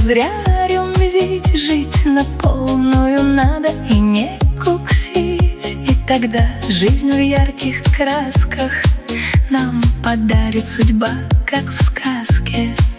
зря рюмзить, жить на полную надо и не куксить. И тогда жизнь в ярких красках нам подарит судьба, как в сказке.